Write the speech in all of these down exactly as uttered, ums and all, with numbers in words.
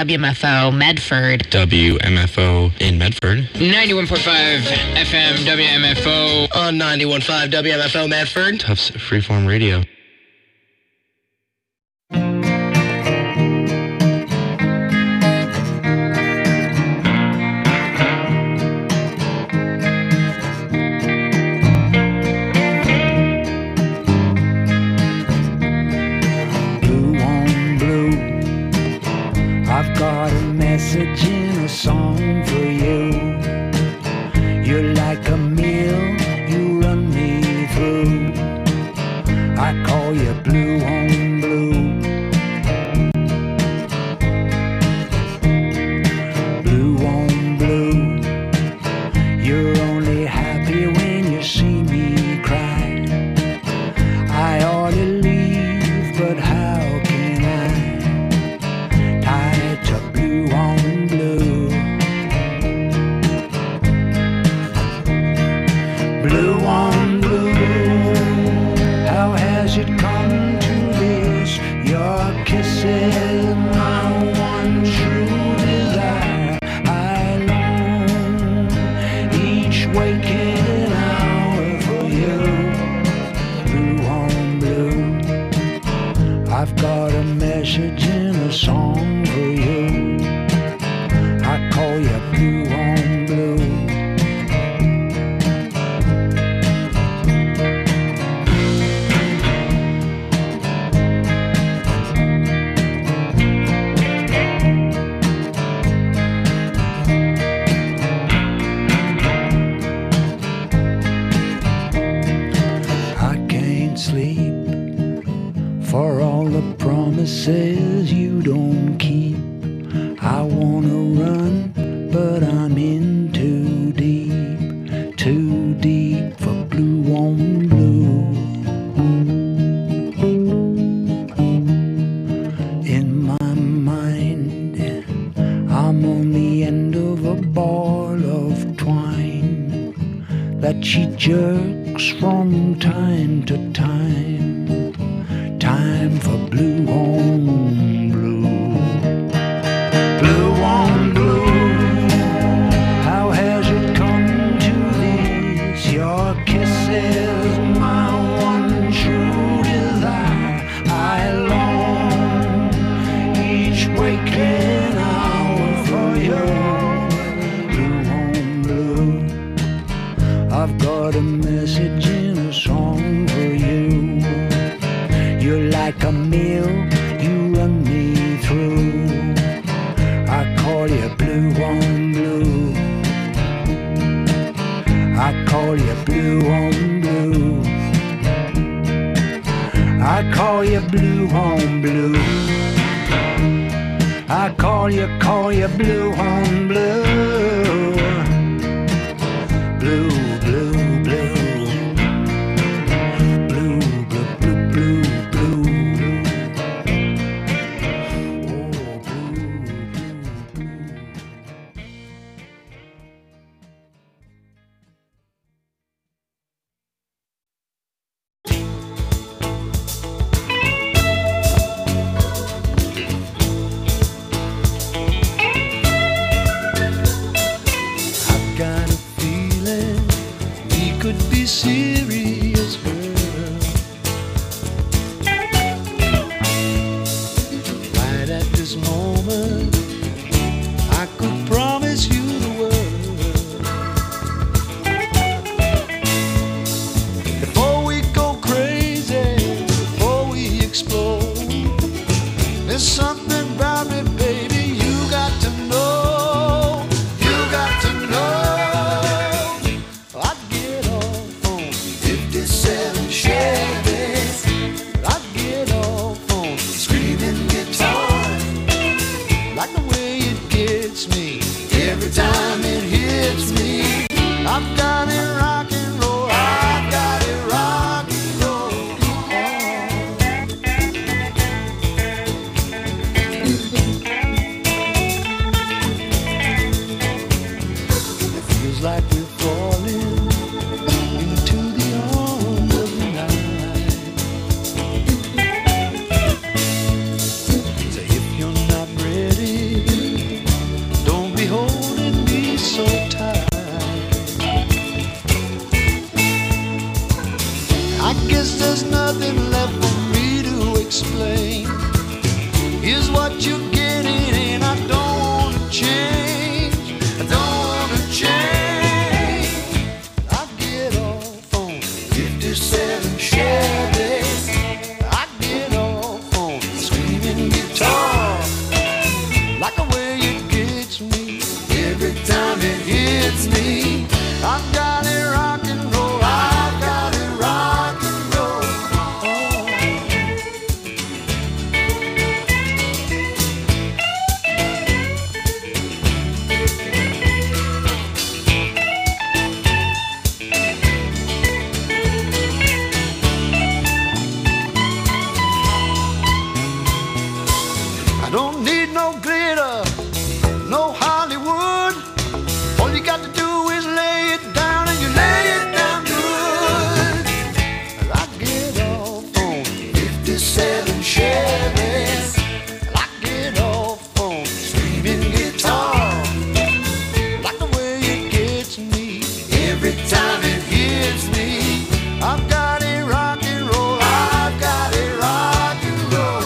W M F O Medford. W M F O in Medford. ninety-one point five F M W M F O. On ninety-one point five W M F O Medford. Tufts Freeform Radio. I've got a message in a song for you. You're like a meal, you run me through. I call you blue on blue. Blue on blue. You're only happy when you see me cry. I ought to leave, but how can I? Tied to blue on blue. Blue on blue. How has it come to this? Your kisses, my one true desire. I long each waking hour for you. Blue on blue. I've got a message in a song for you. I call you blue on blue. I can't sleep for all the promises you don't keep. I wanna run, but I'm in too deep, too deep for blue on blue. In my mind, I'm on the end of a ball of twine that she jerks from time to time. Time for blue on blue. Blue on blue. How has it come to this? Your kisses, my one true desire. I long each waking hour for you. Blue on blue. I've got a message in a song for you. You're like a meal, you run me through. I call you blue on blue. I call you blue on blue. I call you blue on blue. I call you, call you blue on blue. Blue, blue, blue. Serious girl, right at this moment I could promise you the world. Before we go crazy, before we explode, there's something about me, baby, you got to know. You got to know. Time it hits me, I've got it rock and roll, I've got it rock and roll. It feels like we're falling into the arms of the night. So if you're not ready, I don't wanna change. I get off on fifty-seven Chevy. I get off on screaming guitar. Like the way it gets me every time it hits me. I've got it rock and roll. I've got it rock and roll. I don't need no glitter, no Hollywood. All you got to do is lay it down, and you lay it down good. I get off on fifty-seven Chevy. I get off on screaming guitar. Like the way it gets me every time it hits me. I've got it rock and roll. I've got it rock and roll.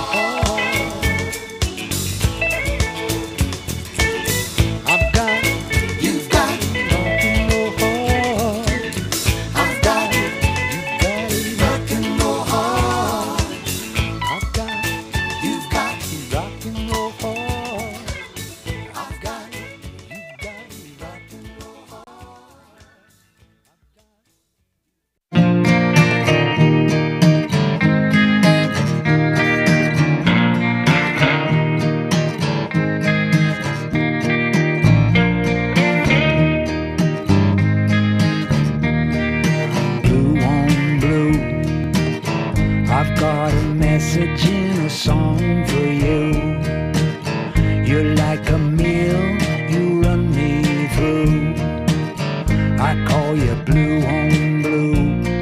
I've got it. You've got it. Rock and roll hard. I've got it. You've got it. Rock and roll hard. I've got it. You've got it. Rock and roll hard. I've got it. You've got it. Rock and roll hard. Blue on blue, I've got a message in a song for you. You're like a mill, you run me through. I call you blue on blue.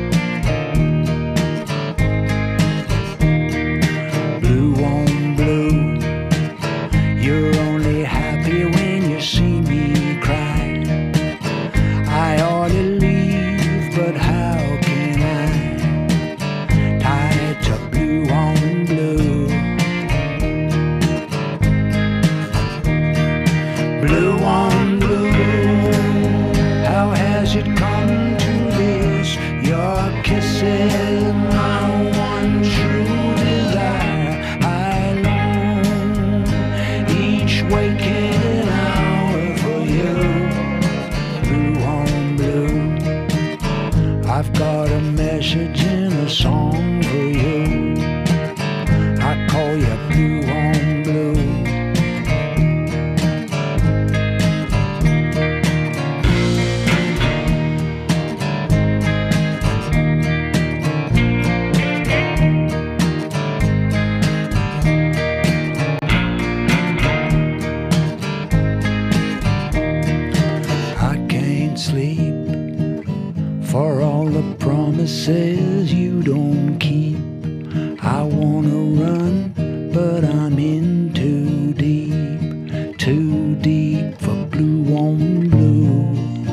Blue on blue, you're only happy when you see me cry. I ought to leave, but how can I? Tied to blue on blue. Blue on blue, how has it come to this? Your kisses, my one true desire. I long each waking hour for you. Blue on blue, I've got a message in a song for you. I call you blue on blue. I can't sleep for all the promises you don't keep. I wanna run, but I'm in too deep, too deep for blue on blue.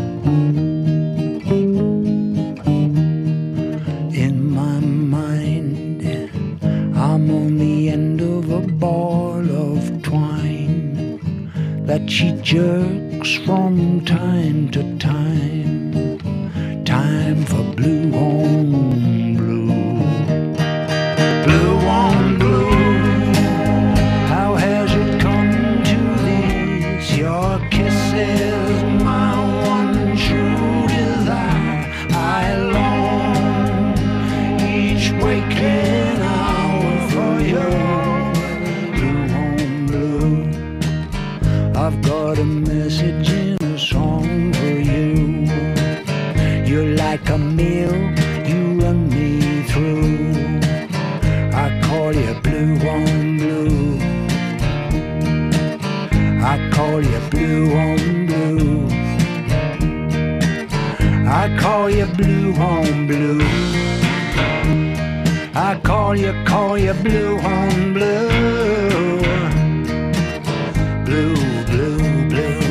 In my mind, I'm on the end of a ball of twine that she jerks from time to time. Time for blue on blue. Blue on blue, how has it come to this? Your kisses, my one true desire. I long each waking hour for you. Blue on blue, I've got a message in a song for you. You're like a mill, you run me through. I call you blue on blue. I call you blue on blue. I call you blue on blue. I call you, call you blue on blue. Blue, blue, blue.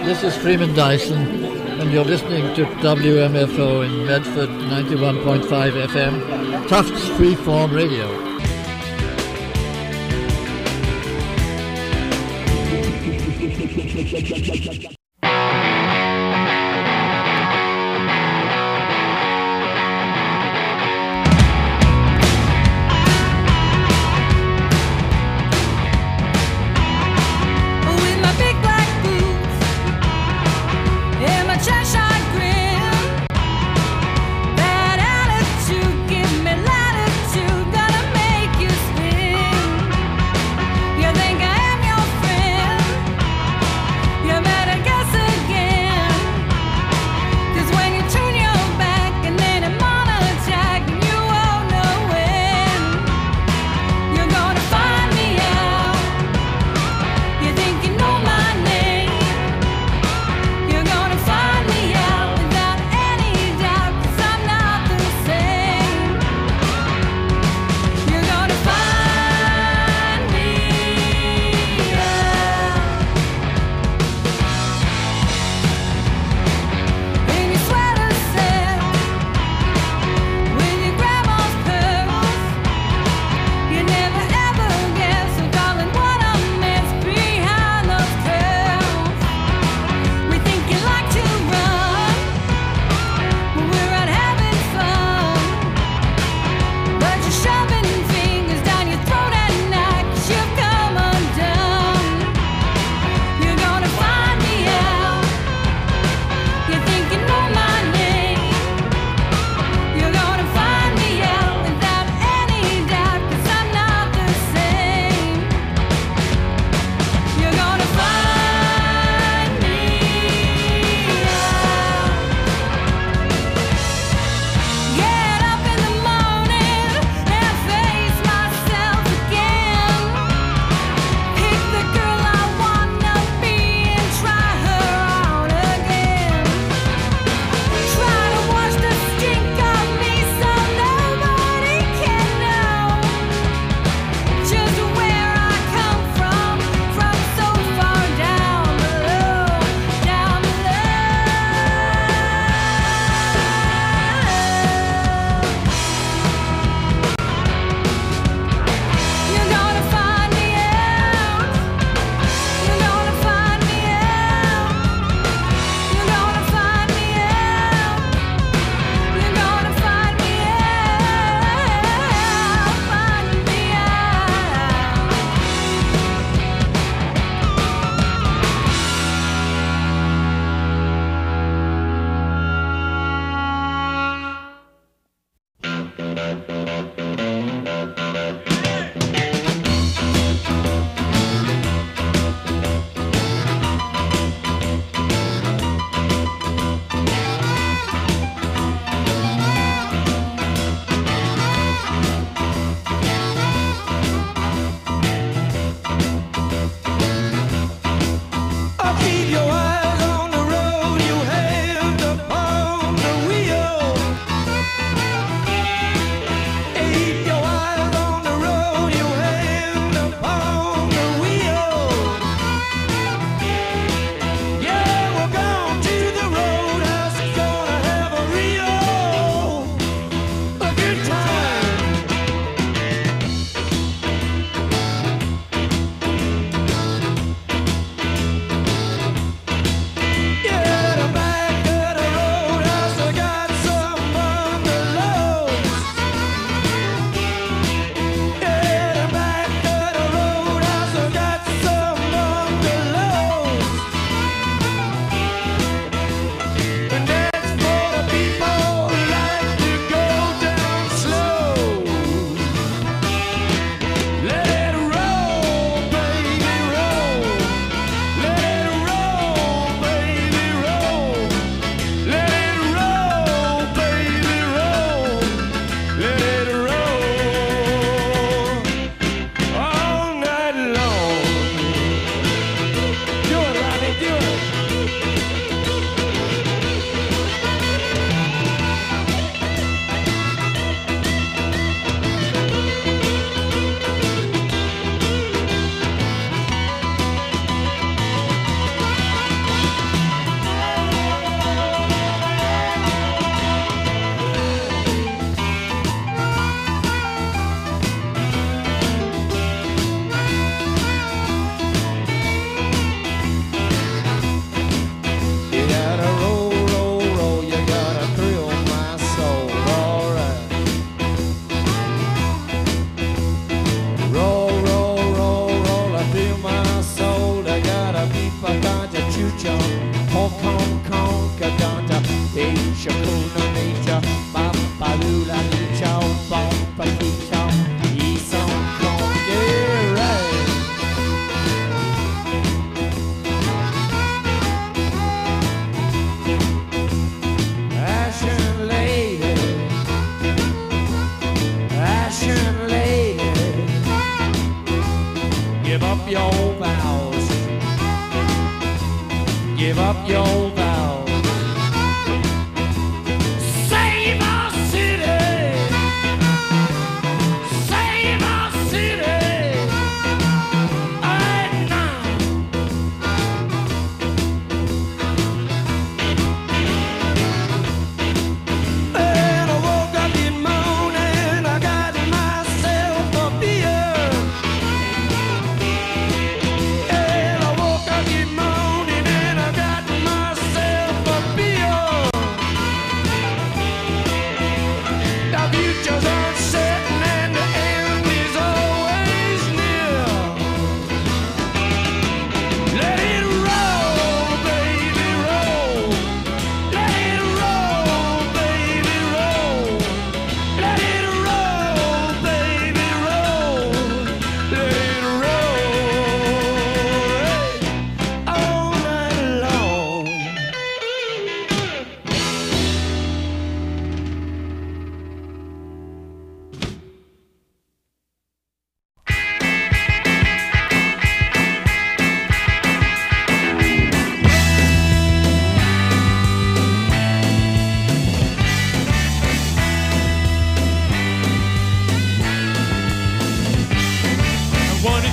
This is Freeman Dyson, and you're listening to W M F O in Medford, ninety-one point five F M, Tufts Freeform Radio. You better guess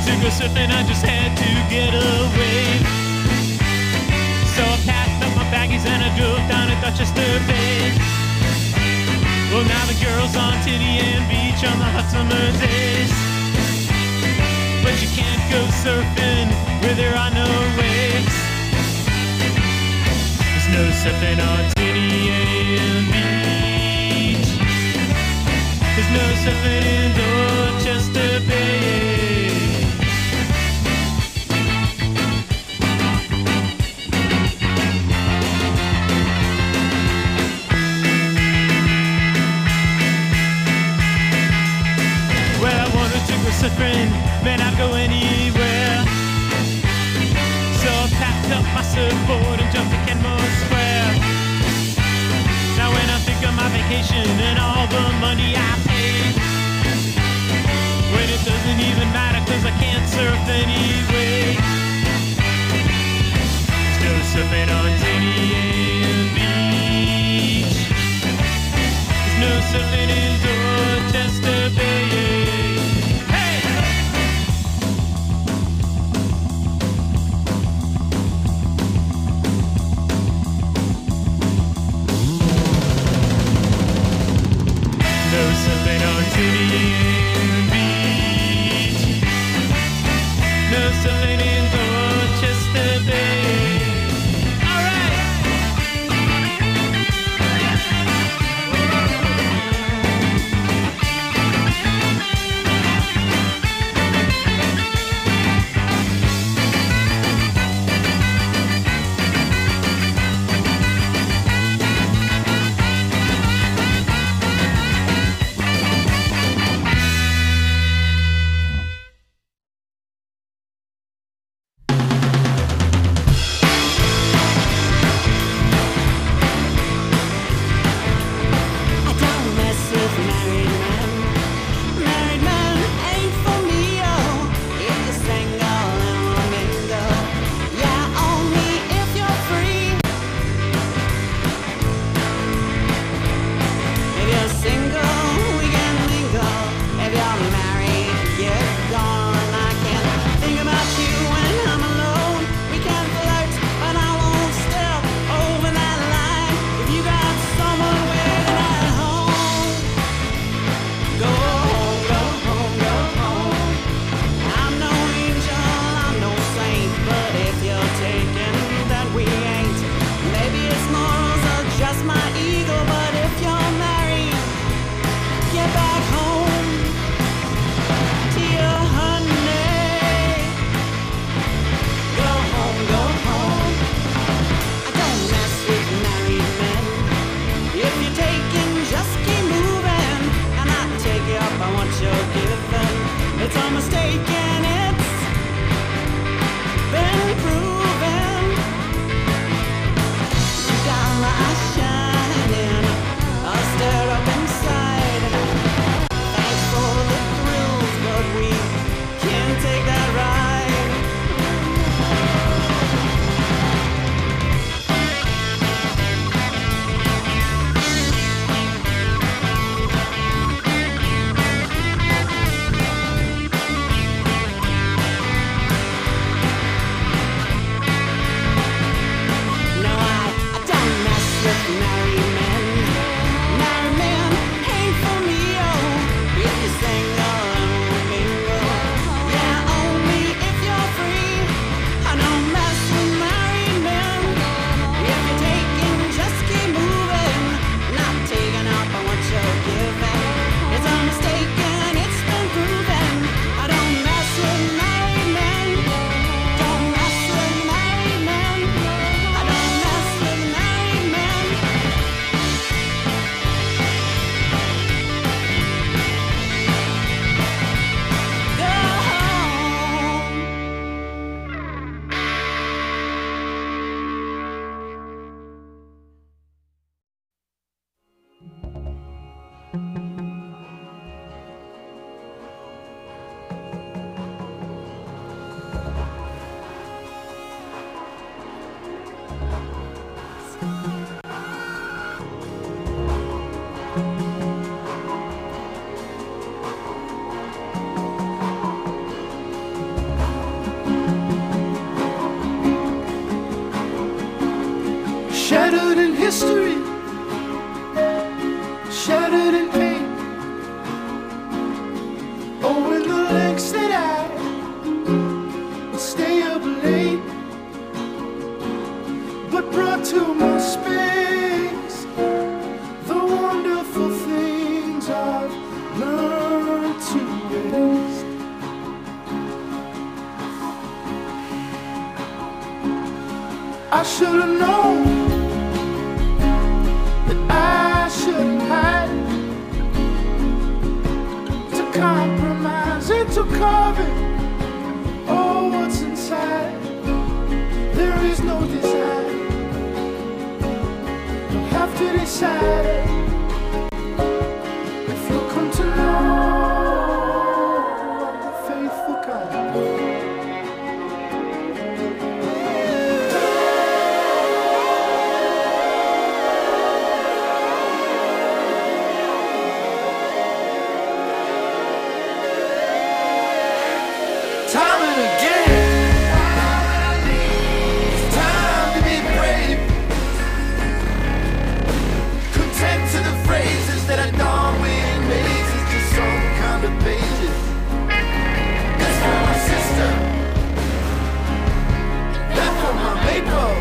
to go surfing, I just had to get away. So I packed up my baggies and I drove down to Dorchester Bay. Well, now the girls on Tinian Beach on the hot summer days. But you can't go surfing where there are no waves. There's no surfing on Tinian Beach. There's no surfing in Dorchester Bay. Surfing, man, I'd go anywhere. So I packed up my surfboard and jumped to Kenmore Square. Now when I think of my vacation and all the money I paid, when it doesn't even matter cause I can't surf anyway. There's no surfing on Tinian Beach. There's no surfing in Dorchester Bay. Surfing on Tinian Beach. No surfing in Dorchester Bay. shrouded in pain. Oh, and the lengths that I would stay up late, but brought to my space the wonderful things I've learned to waste. I should have known that I shouldn't hide, to compromise and to carve it. Oh, what's inside? There is no desire. You'll have to decide if you'll come to know the faithful kind. Time and again, it's time to be brave. Content to the phrases that are done with mazes, just some kind of pages. That's for my sister, that for my maple.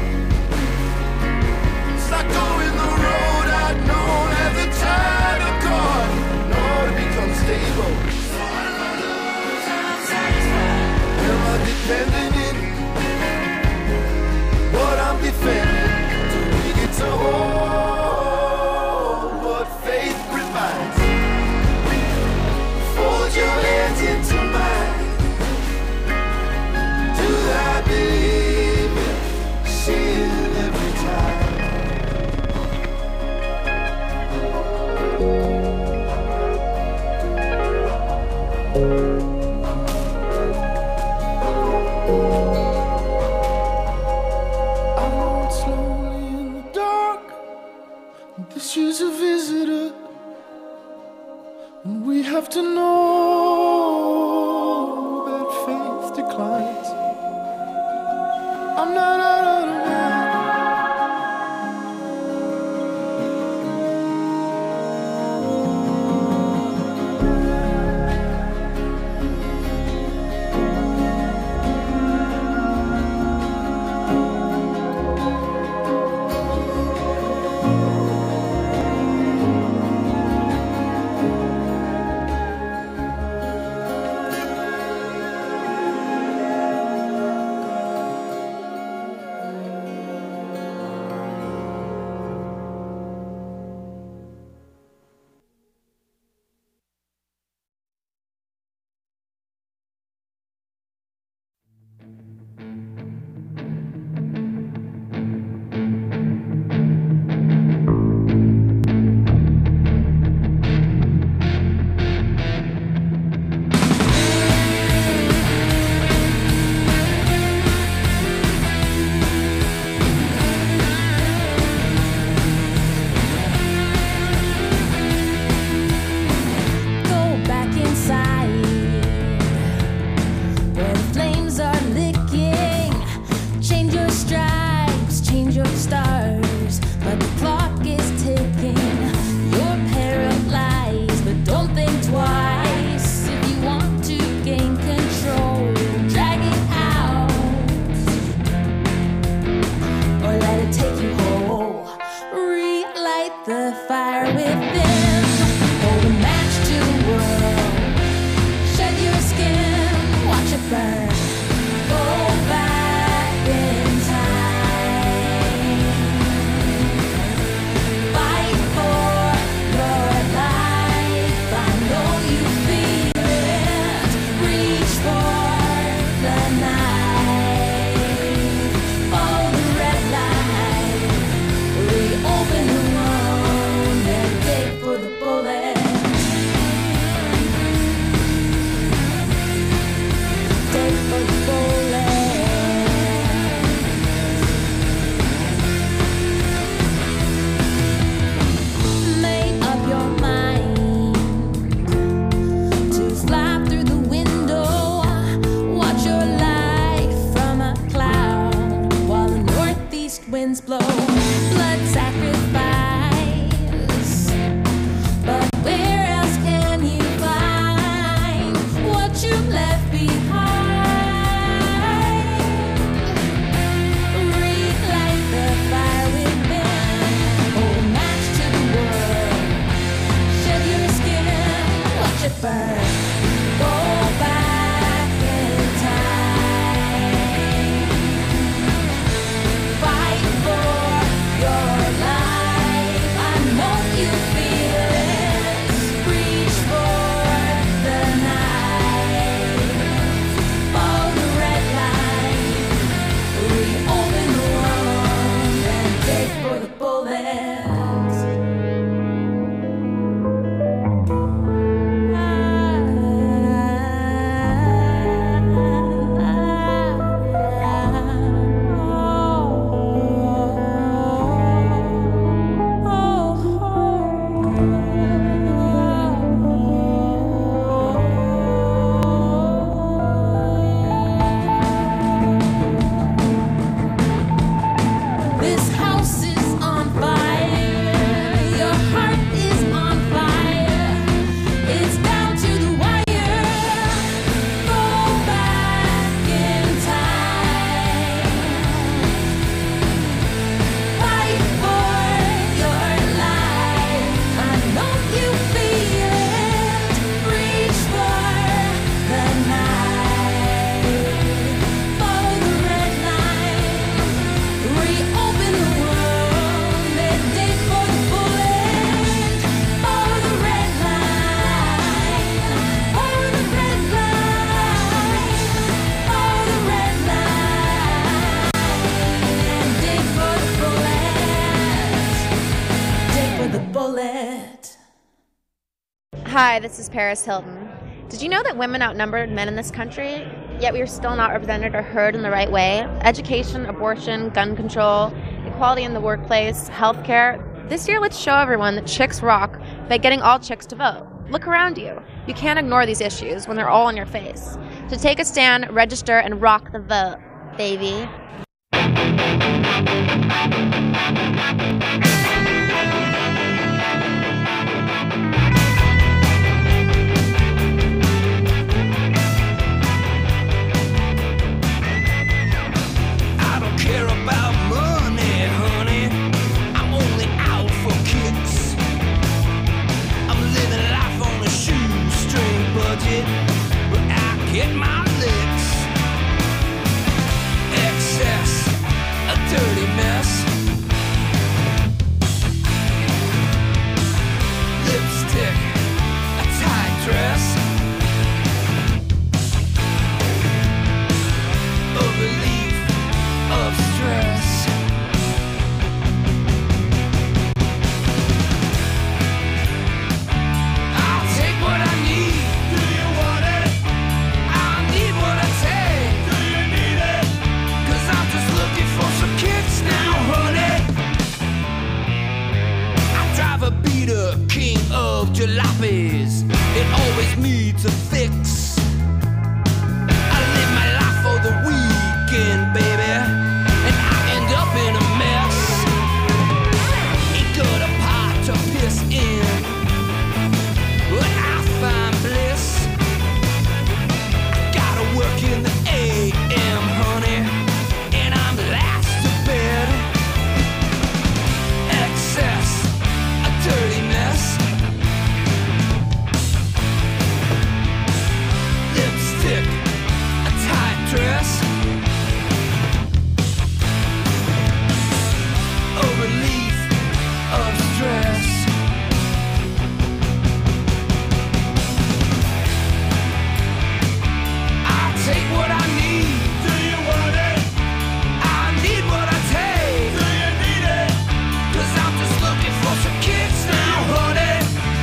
It's like going the road I'd known as a child of God, in order to become stable. Am I dependent in what I'm defending? Do we get to hold what faith provides? Fold your hands into mine. Do I believe it? See it every time. I walk slowly in the dark. This is a visitor, and we have to know that faith declines. I'm not out of the mind. Hi, this is Paris Hilton. Did you know that women outnumber men in this country, yet we are still not represented or heard in the right way? Education, abortion, gun control, equality in the workplace, healthcare. This year, let's show everyone that chicks rock by getting all chicks to vote. Look around you. You can't ignore these issues when they're all in your face. So take a stand, register, and rock the vote, baby. I don't care about money, honey. I'm only out for kicks. I'm living life on a shoestring budget, but I get my licks. Excess, a dirty mess. Lipstick, a tight dress. A relief of stress. I'll take what I need. Do you want it? I need what I take. Do you need it? Cause I'm just looking for some kicks now, honey. I drive a beater, king of jalopies. It always needs a fix. I live my life for the weekend, baby, and I end up in a mess. Ain't got a pot to piss in, but I find bliss. I gotta work in the A M, honey, and I'm last to bed. Excess, a dirty mess. Lipstick, a tight dress. A relief of stress. I take what I need. Do you want it? I need what I take. Do you need it? Cause I'm just looking for some kicks now, honey.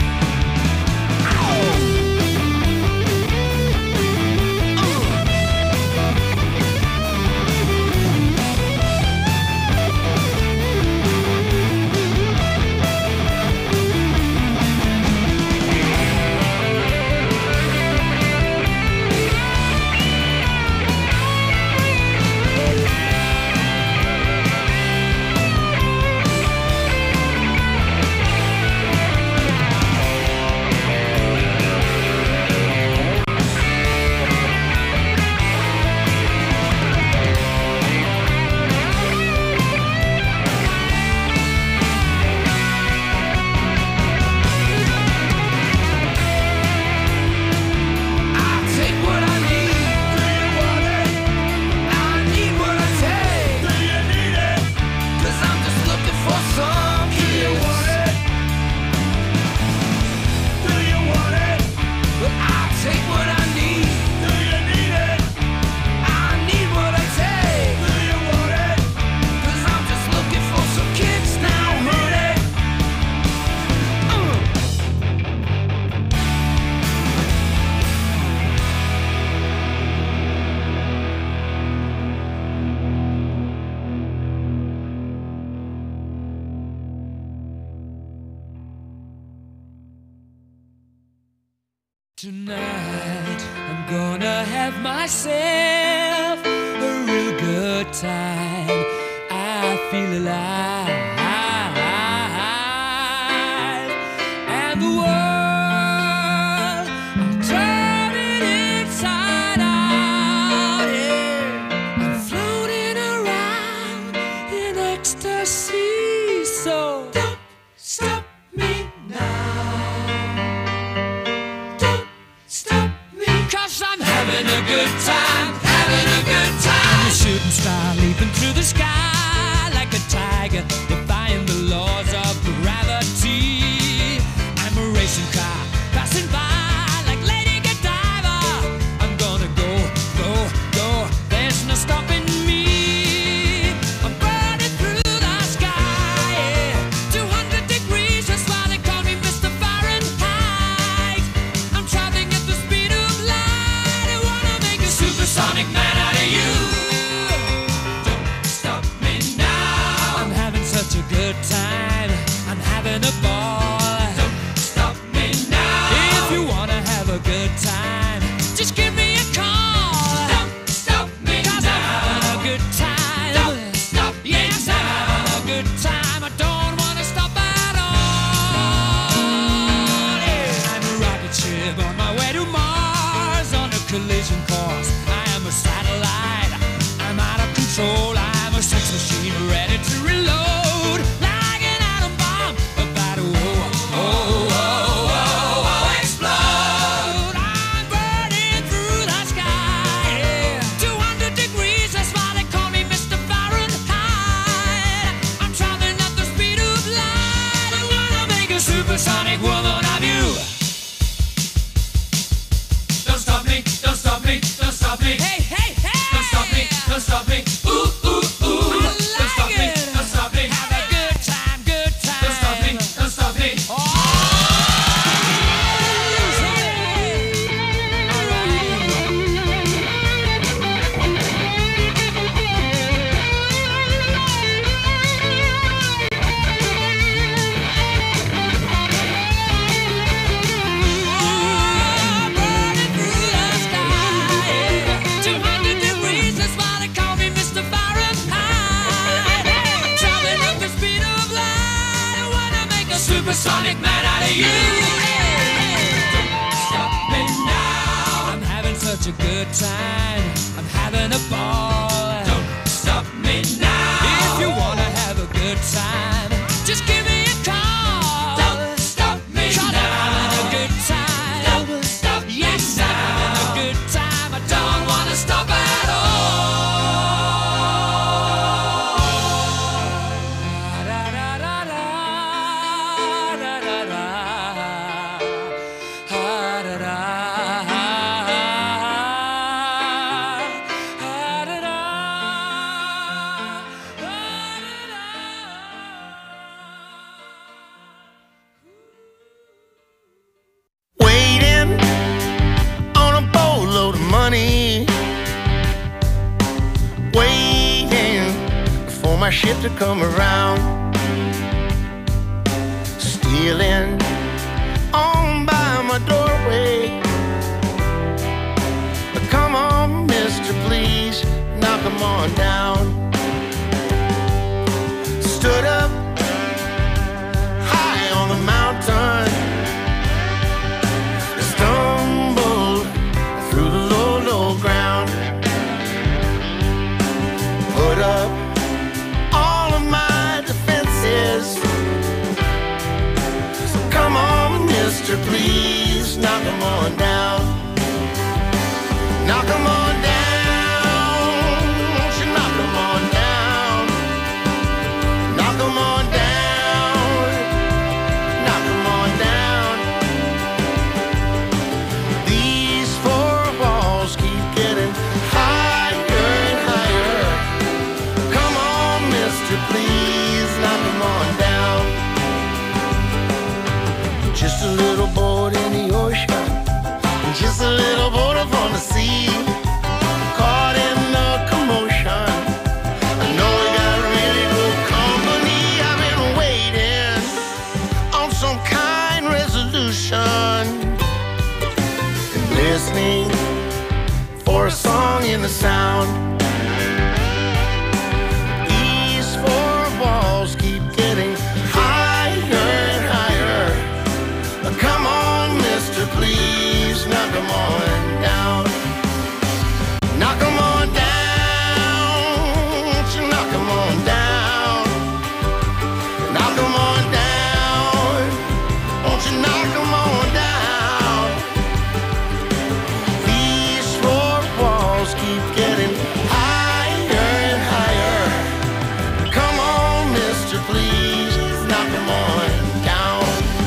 Tonight, I'm gonna have myself a real good time. I feel alive, and the world, I'll turn it inside out. Yeah. I'm floating around in ecstasy, so don't stop me now. I'm having a good time, having a good time. I'm a shooting star leaping through the sky like a tiger, defying the laws of gravity. I'm a racing car passing by like Lady Godiva. I'm gonna go, go, go. There's no stopping me. I'm burning through the sky, yeah. two hundred degrees, that's why they call me Mister Fahrenheit. good time. I'm having a ball. Don't stop me now. If you wanna have a good time, just give me a call. Don't stop me now. I'm having a good time. Don't stop me yes, now. I'm having a good time. I don't wanna stop at all. My ship to come around, stealing on by my doorway. Come on, mister, please knock 'em on down. Stood up high on the mountain, stumbled through the low, low ground, put up please knock 'em on down. Knock 'em on down. Won't you knock 'em on down? Knock 'em on down. Knock 'em on down. These four walls keep getting higher and higher. Come on, mister, please knock 'em on down. Just a little boat in the ocean, just a little boat up on the sea, caught in the commotion. I know we got really good company. I've been waiting on some kind resolution, and listening for a song in the sound. These four walls keep getting higher and higher. Come on, mister, please knock 'em on down. Knock 'em on down. Won't you knock 'em on down? Knock 'em on down. Won't you knock 'em on down? These four walls keep getting higher and higher. Come on, mister, please knock 'em on down.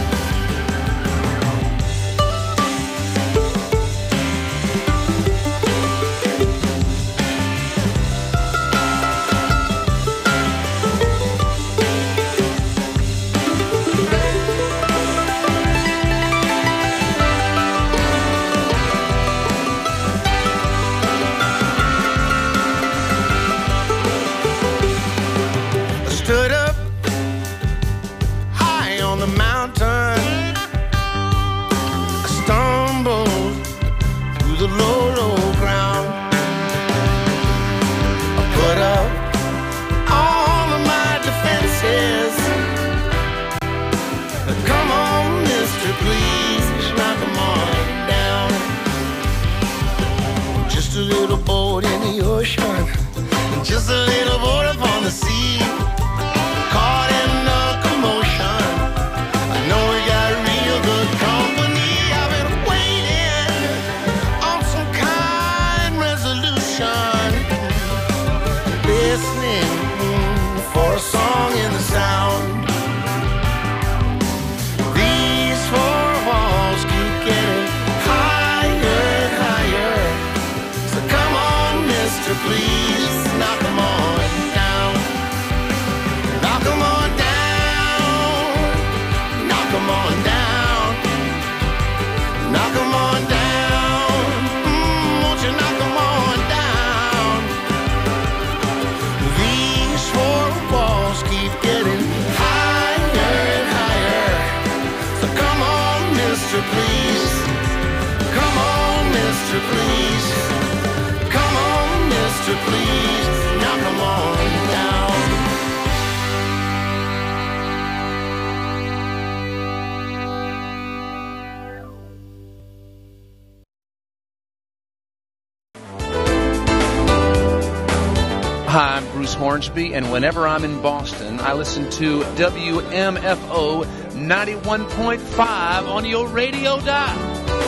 Stood up high on the mountain, I stumbled through the low, low ground. I put up all of my defenses. Come on, mister, please knock 'em on down. Just a little boat in the ocean, just a little boat upon the sea, caught in the commotion. I know we got real good company. I've been waiting on some kind resolution, listening for a song in the sound. These four walls keep getting higher and higher. So come on, mister, please knock 'em on down. Knock 'em on down. Knock 'em on down. Knock 'em on down. Mm, won't you knock 'em on down? These four walls keep getting higher and higher. So come on, mister, please. Come on, mister, please. Come on, mister, please. Knock 'em on down. Bruce Hornsby, and whenever I'm in Boston, I listen to W M F O ninety-one point five on your radio dial.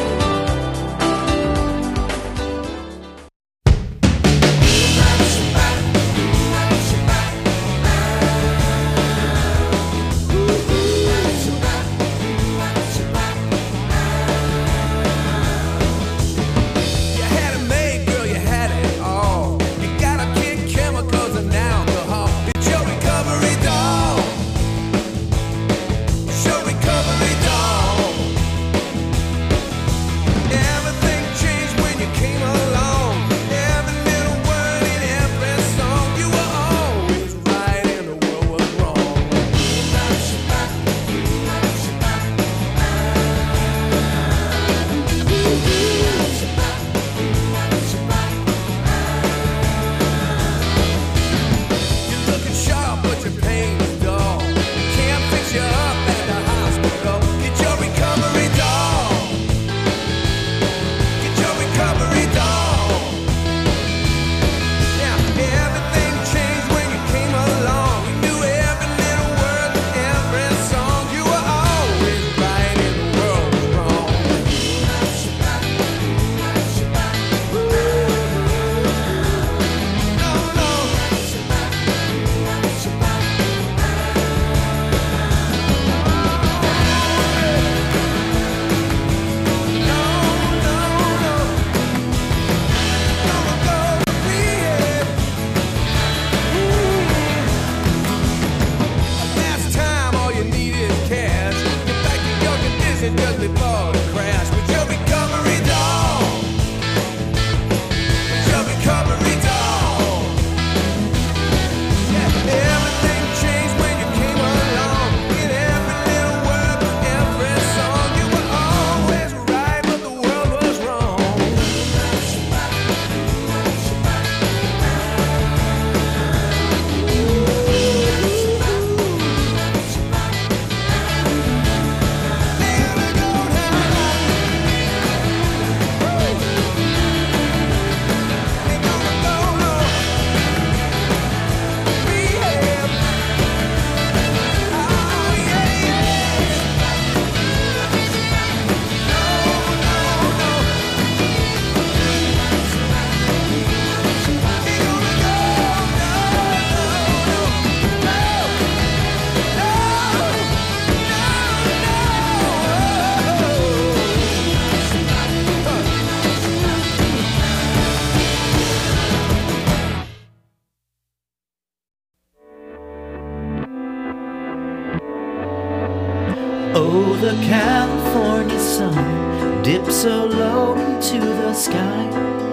Oh, the California sun dips so low into the sky,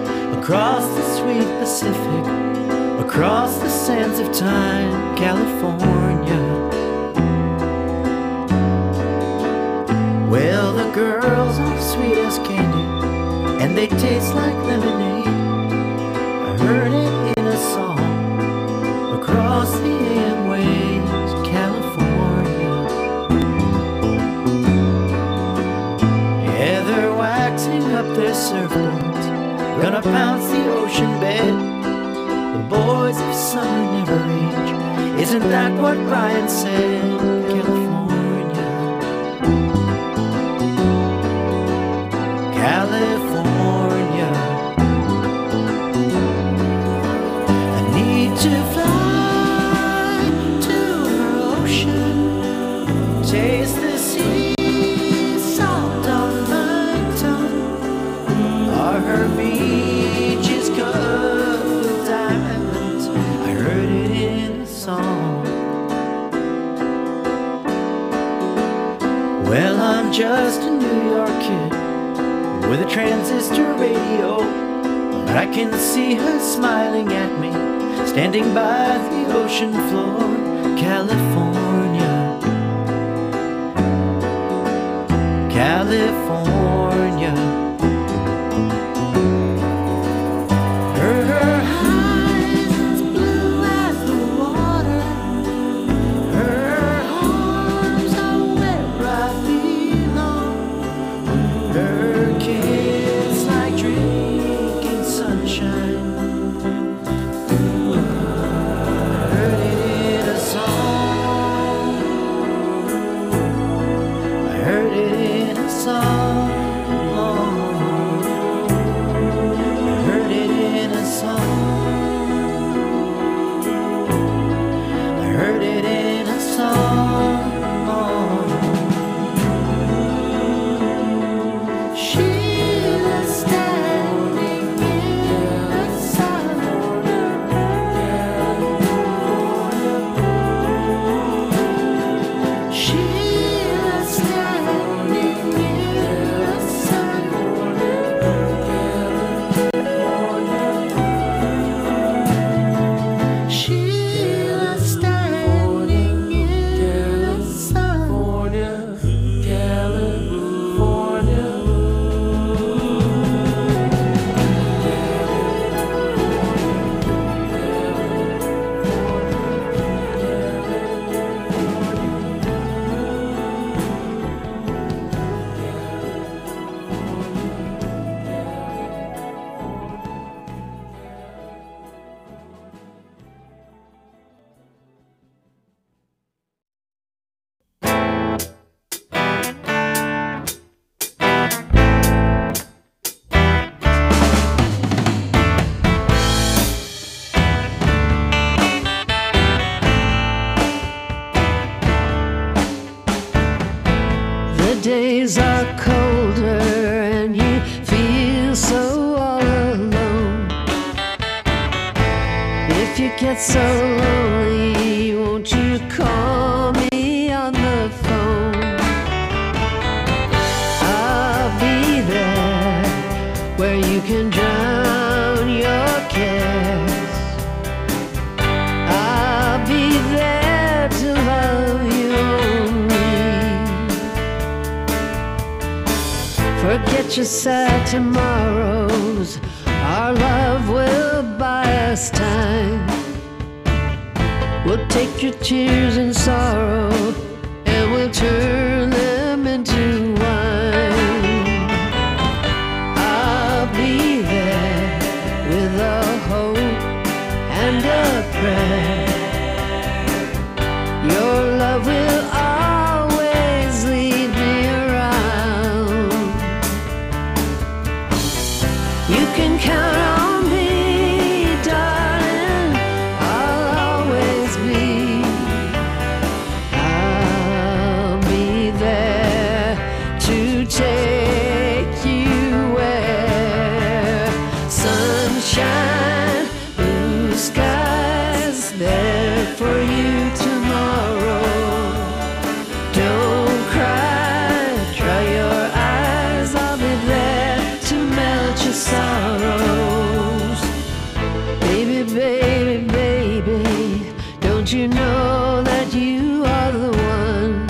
across the sweet Pacific, across the sands of time, California. Well, the girls are sweet as candy, and they taste like lemonade. I heard it in a song across the A M waves, California. Yeah, they're waxing up their surfboards, gonna pounce the ocean bed. The boys of summer never age, isn't that what Brian said? California, California. I need to fly to her ocean, taste the sea salt on my tongue. Are her beaches covered with diamonds? I heard it in a song. Well, I'm just a New York kid with a transistor radio, but I can see her smiling at me, standing by the ocean floor, California, California. Her, her eyes blue as the water, her arms are where I belong, her kiss like drinking sunshine. days are colder and you feel so all alone. If you get so lonely, won't you call me on the phone? I'll be there where you can drown your cares. I'll be there to love you only. Forget your sad tomorrows, our love will buy us time. We'll take your tears and sorrow and we'll turn them into wine. I'll be there with a hope and a prayer. Your love will always lead me around. You can count on me, darling, I'll always be. I'll be there to take you where sunshine, blue skies, there for you tomorrow. Don't cry, dry your eyes, I'll be there to melt your sorrows. Baby, baby, baby, don't you know that you are the one?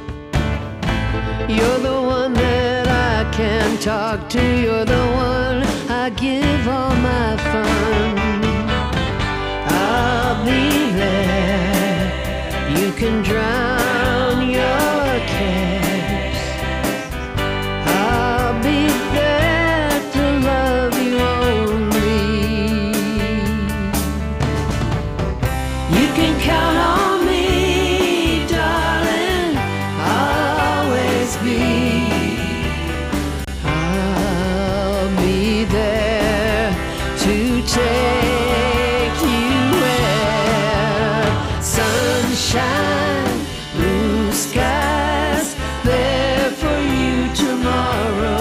You're the one that I can talk to, you're the one I give all my fun. I'll be there, you can drown your cares. I'll be there to love you only. You can count on me, darling, I'll always be. I'll be there to take you where sunshine, blue skies, there for you tomorrow.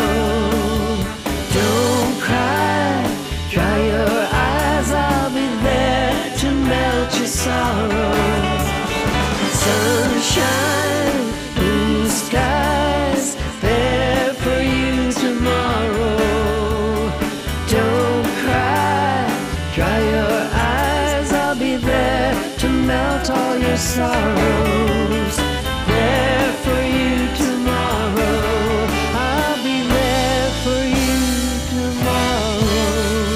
Don't cry, dry your eyes, I'll be there to melt your sorrows. Sunshine, blue skies, there for you tomorrow. Don't cry, dry your eyes, I'll be there to melt all your sorrows. There for you tomorrow, I'll be there for you tomorrow.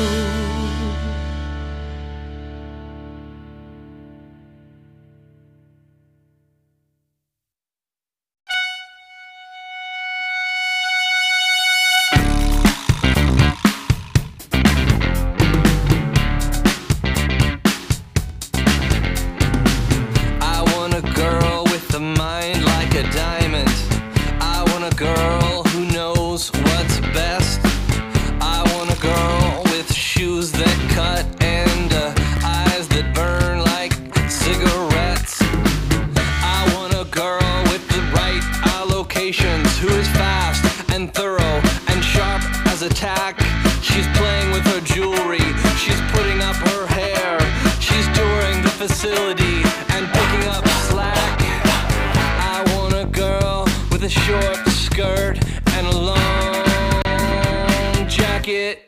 I want a girl with a mind like a diamond. I want a girl who knows what's best. I want a girl with shoes that cut and uh, eyes that burn like cigarettes. I want a girl with the right allocations who is fast and thorough and Sharpa's attack. She's playing with her jewelry. She's putting up her hair. She's touring the facility and picking up slack. I want a girl with a short skirt and a long jacket.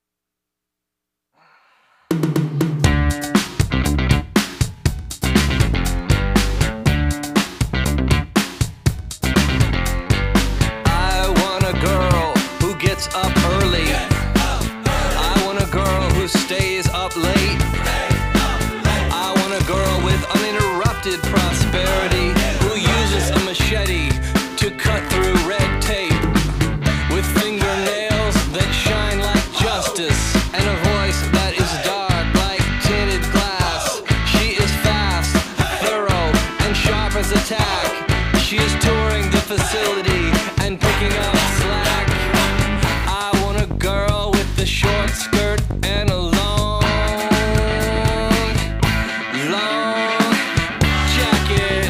I want a girl who gets up early. I want a girl who stays up late. I want a girl with uninterrupted prosperity, who uses a machete to cut through red tape, with fingernails that shine like justice and a voice that is dark like tinted glass. She is fast, thorough, and sharp as a tack. She is touring the facility and picking up slack. I want a girl with the short skirt and a long, long jacket.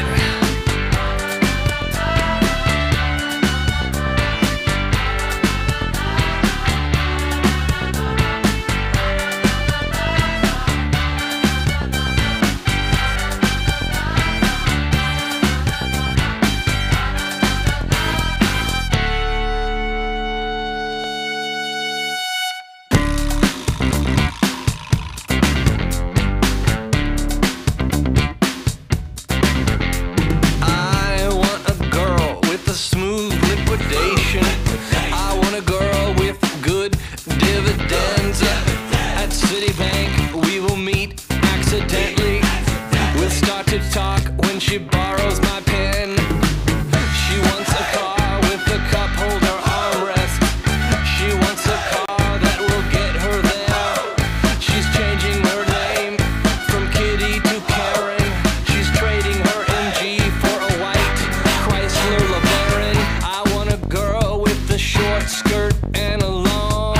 I want a girl with a smooth liquidation. I want a girl with good dividends. At Citibank we will meet accidentally. We'll start to talk when she borrows my pen. She wants a car with a cup holder armrest. She wants a car that will get her there. She's changing her name from Kitty to Karen. She's trading her M G for a white Chrysler LeBaron. I want a girl with a short skirt and a long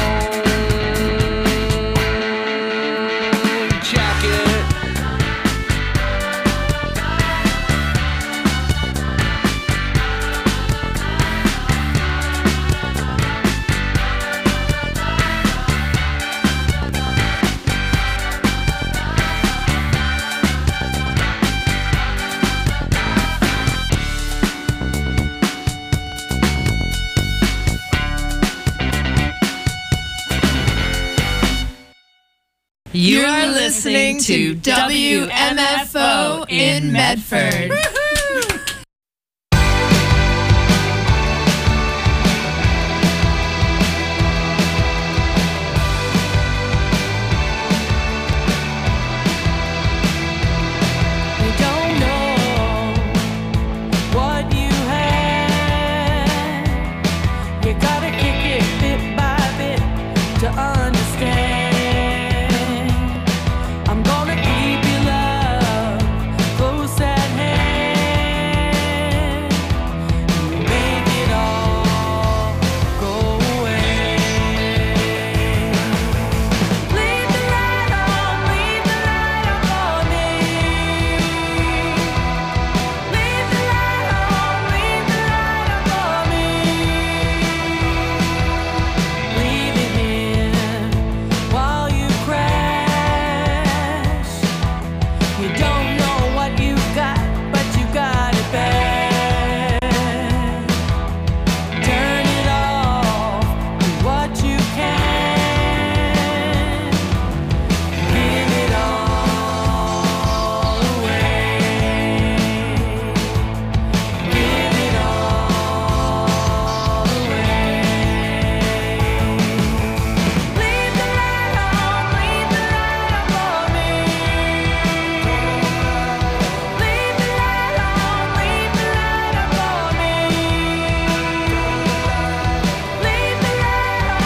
jacket. You are listening to W M F O in Medford.